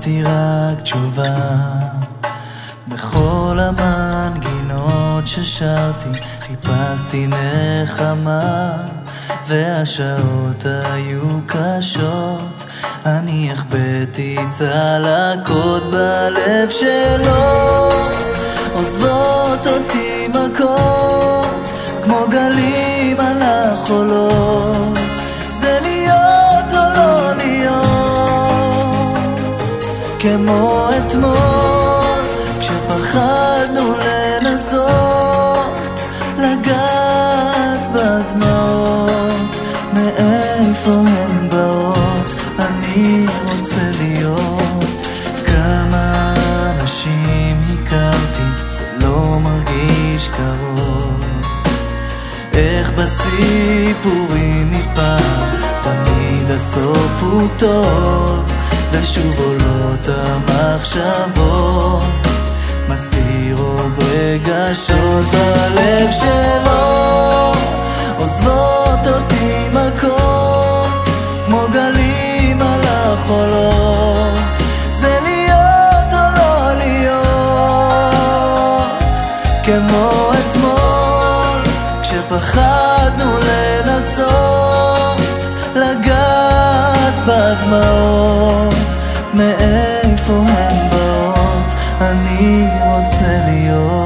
חיפשתי רק תשובה בכל המנגינות ששרתי, חיפשתי נחמה והשעות היו קשות. אני החבאתי צלקות בלב שלו, עוזבות אותי מכות כמו גלים על החולות. זה להיות או לא להיות, כמו אתמול כשפחדנו לנסות לגעת בדמעות. מאיפה הן באות? אני רוצה להיות. כמה אנשים הכרתי, זה לא מרגיש קרוב. איך בסיפורים מפעם תמיד הסוף הוא טוב, ושוב עולות המחשבות, מסתיר עוד רגשות בלב שלו, עוזבות אותי מכות כמו גלים על החולות. זה להיות או לא להיות, כמו אתמול כשפחדנו לנסות לגעת בדמעות. מאיפה הן באות? אני רוצה להיות.